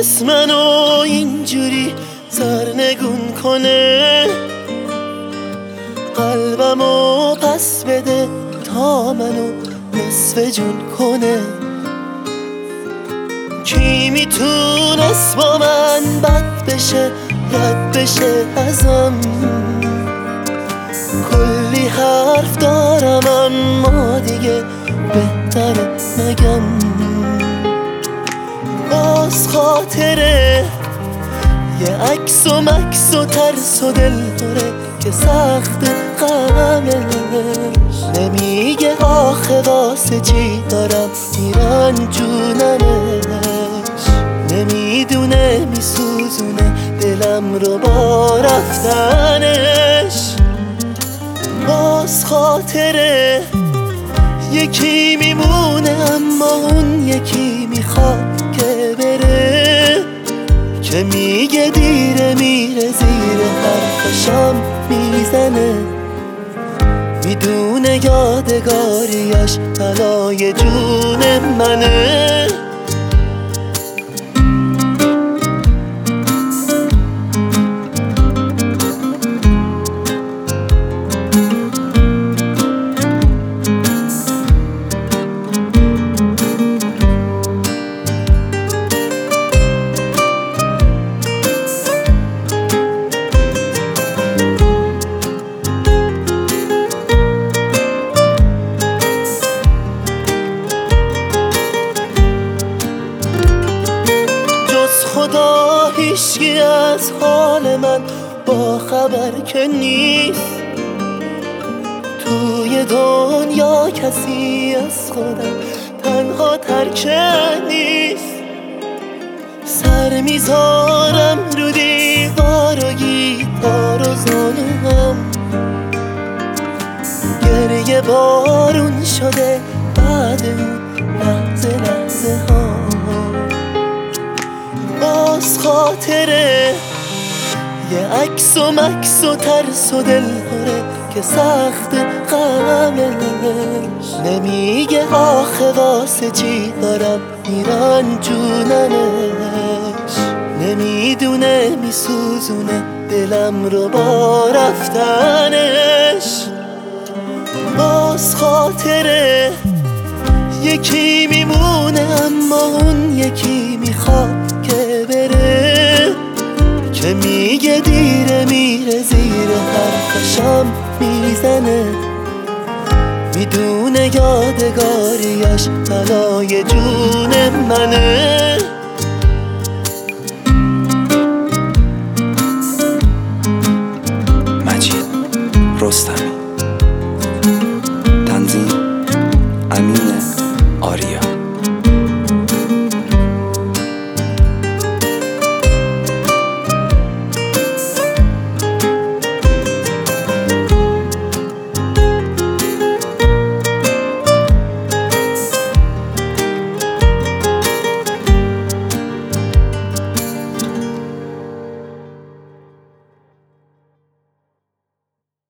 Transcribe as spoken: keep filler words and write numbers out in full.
نتونست منو اینجوری سرنگون کنه، قلبمو پس بده تا منو نصف جون کنه. کی میتونست با من بد بشه، رد بشه ازم؟ کلی حرف دارم اما دیگه بهتره نگم. باز خاطره یه عکس و مکس و ترس و دل داره که سخت غمش. نمیگه آخه واسه چی دارم میرن جونمش. نمیدونه میسوزونه دلم رو با رفتنش. باز خاطره یکی میمونه اما اون یکی میخواد که بره، که میگه دیره میره زیر حرفشم میزنه. میدونه یادگاریش طلای جون منه. خدا هیچکی از حال من با خبر که نیست. توی دنیا کسی از خودم تنها ترکه نیست. سر میذارم رو دیوار و گیتار و زانوام، گریه بارون شده بعد اون لحظه لحظه ها. باز خاطره یه عکس و مکس و ترس و دل داره که سخت غمش. نمیگه آخه واسه چی دارم میرن جونمش. نمیدونه میسوزونه دلم رو با رفتنش. باز خاطره یکی میمونه اما اون یکی میخواد که بره، که میگه دیره میره زیر حرفشم میزنه. میدونه یادگاریش طلای جون منه.